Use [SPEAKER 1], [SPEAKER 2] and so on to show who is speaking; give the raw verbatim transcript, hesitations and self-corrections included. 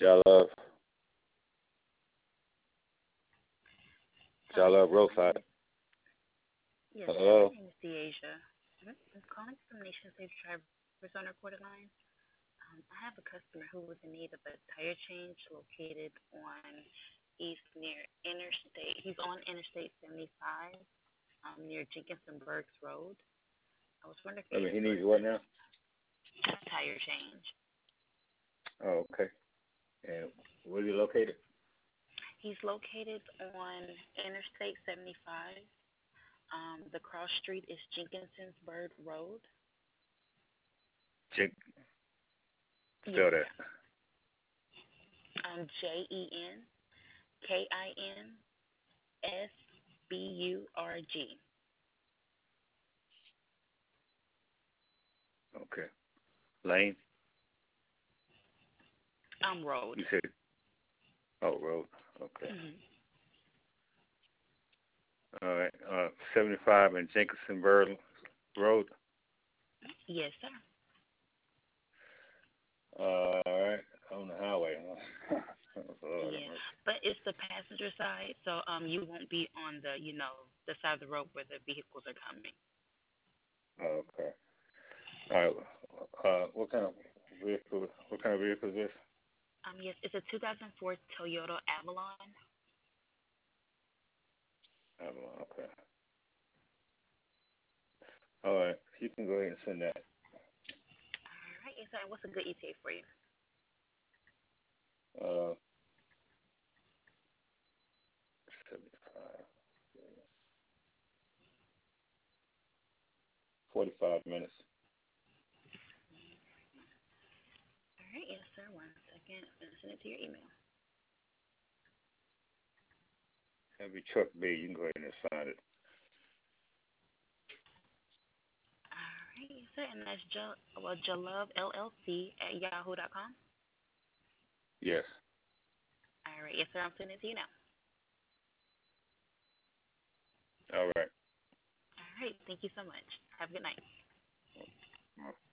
[SPEAKER 1] Y'all love,
[SPEAKER 2] Hello,
[SPEAKER 1] y'all
[SPEAKER 2] yes,
[SPEAKER 1] love
[SPEAKER 2] sir. My name
[SPEAKER 1] roadside.
[SPEAKER 2] is yes, sir. My
[SPEAKER 1] Hello.
[SPEAKER 2] name is Deasia. Mhm. I'm calling from Nation Safe Drivers on a recorded line. Um, I have a customer who was in need of a tire change located on East near Interstate. He's on Interstate seventy-five, um, near Jenkinson Burks Road. I was wondering if
[SPEAKER 1] I
[SPEAKER 2] you're
[SPEAKER 1] mean,
[SPEAKER 2] able
[SPEAKER 1] he
[SPEAKER 2] to
[SPEAKER 1] needs what
[SPEAKER 2] assist
[SPEAKER 1] now?
[SPEAKER 2] a tire change.
[SPEAKER 1] Oh, okay. And where you located?
[SPEAKER 2] He's located on Interstate seventy-five. Um, the cross street is Jenkinson's Bird Road.
[SPEAKER 1] Check.
[SPEAKER 2] Yes,
[SPEAKER 1] Spell
[SPEAKER 2] sir.
[SPEAKER 1] that.
[SPEAKER 2] Um, J E N K I N S B U R G.
[SPEAKER 1] Okay. Lane.
[SPEAKER 2] Um, Road.
[SPEAKER 1] You said. Oh, road. Okay.
[SPEAKER 2] Hmm.
[SPEAKER 1] All right. Uh, seventy-five and Jenkinsonburg Road.
[SPEAKER 2] Yes, sir.
[SPEAKER 1] Uh, all right. On the highway. Huh? Lord have
[SPEAKER 2] Yeah,
[SPEAKER 1] mercy.
[SPEAKER 2] but it's the passenger side, so um, you won't be on the, you know, the side of the road where the vehicles are coming.
[SPEAKER 1] Oh, okay. All right. Uh, what kind of vehicle? What kind of vehicle is this?
[SPEAKER 2] Um, yes, it's a two thousand four Toyota Avalon.
[SPEAKER 1] Avalon. Okay. All right. You can go ahead and send that.
[SPEAKER 2] All right, yes, sir. And what's a good E T A for you?
[SPEAKER 1] Uh, seventy-five. Forty-five minutes.
[SPEAKER 2] All right, yes, sir. One second. I'm gonna send it to your email.
[SPEAKER 1] Heavy truck B. You can go ahead and sign it.
[SPEAKER 2] All right, yes, sir. And that's J- well, Jalove L L C at yahoo dot com.
[SPEAKER 1] Yes.
[SPEAKER 2] All right, yes, sir. I'm sending it to you now.
[SPEAKER 1] All right.
[SPEAKER 2] All right, thank you so much. Have a good night.